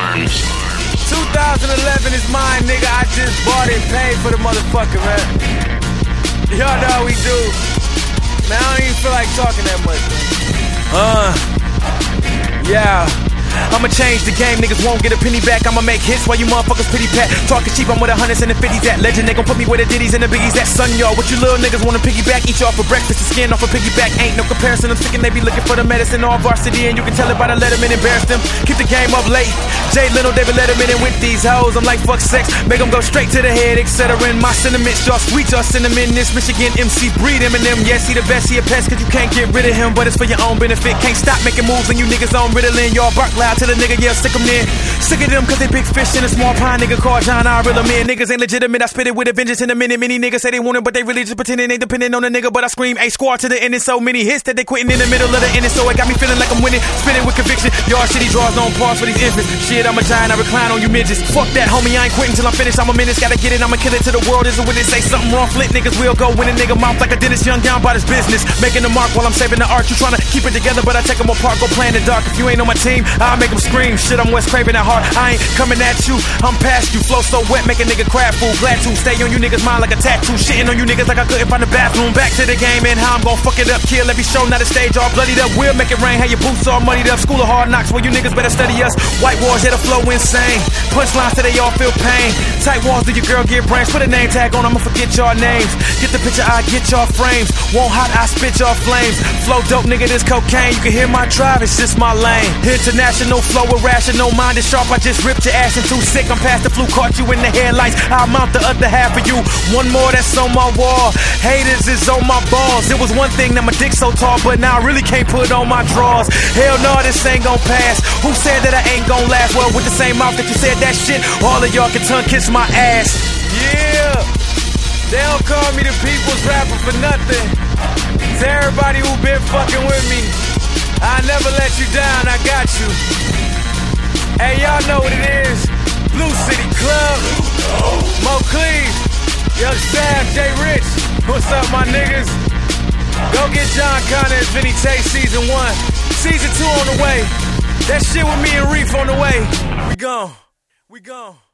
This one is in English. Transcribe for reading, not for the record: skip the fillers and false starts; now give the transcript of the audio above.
2011 is mine, nigga. I just bought it and paid for the motherfucker, man. Y'all know how we do. Man, I don't even feel like talking that much, man. Yeah. I'ma change the game, niggas won't get a penny back. I'ma make hits while you motherfuckers pity pat. Talking cheap, I'm with the hundreds and the 50s at. Legend, they gon' put me where the ditties and the biggies at. Son, y'all, what you little niggas wanna piggyback? Eat you off for breakfast, the skin off a piggyback. Ain't no comparison, I'm sick and they be looking for the medicine. All varsity, and you can tell it by the Letterman, embarrass them. Keep the game up late. Jay Leno, David Letterman, and with these hoes, I'm like fuck sex. Make them go straight to the head, etc. And my sentiments, y'all sweet, y'all cinnamon. This Michigan MC breed Eminem. Yes, he the best, he a pest, cause you can't get rid of him. But it's for your own benefit. Can't stop making moves and you niggas on Ritalin. Y'all bark loud to the nigga, yeah, stick them in. Sick of them cause they big fish in a small pond. Nigga called John, I reel them in. Niggas ain't legitimate, I spit it with a vengeance in a minute. Many niggas say they want it, but they really just pretending they depending on a nigga. But I scream a squad to the end. And so many hits that they quitting in the middle of the inning. So it got me feeling like I'm winning, spinning with conviction. Y'all shitty draws don't pause for these infants. Shit, I'm a giant, I recline on you midgets. Fuck that, homie, I ain't quitting till I'm finished. I'm a menace, gotta get it, I'ma kill it to the world. Is it when they say something wrong? Flint niggas will go win a nigga mouth like a dentist. Young down by this business, making the mark while I'm saving the art. You tryna keep it together, but I take them apart. Go play in the dark. If you ain't on my team, I'll make them scream. Shit, I'm Wes Craven at heart. I ain't coming at you, I'm past you. Flow so wet, make a nigga crab food. Glad to stay on you niggas' mind like a tattoo. Shitting on you niggas like I couldn't find the bathroom. Back to the game and how I'm gon' fuck it up. Kill every show, not a stage all bloodied up. We'll make it rain, how your boots all muddied up. School of hard knocks, where you niggas better study us. White walls, yeah, the flow insane. Punchlines till they all feel pain. Tight walls, do your girl get brains? Put a name tag on, I'ma forget y'all names. Get the picture, I get y'all frames. Won't hot, I spit y'all flames. Flow dope, nigga, this cocaine. You can hear my drive, it's just my lane. International flow, irrational, mind is sharp. I just ripped your ass and too sick. I'm past the flu, caught you in the headlights. I'll mount the other half of you. One more that's on my wall. Haters is on my balls. It was one thing that my dick so tall, but now I really can't put on my drawers. Hell no, this ain't gon' pass. Who said that I ain't gon' last? Well, with the same mouth that you said that shit, all of y'all can tongue kiss my ass. Yeah, they don't call me the people's rapper for nothing. To everybody who been fucking with me, I never let you down, I got you. Hey, y'all know what it is. Blue City Club, Mo Cleave, Young Sam, Jay Rich. What's up, my niggas? Go get John Connor and Vinny Tate season 1. Season 2 on the way. That shit with me and Reef on the way. We gone.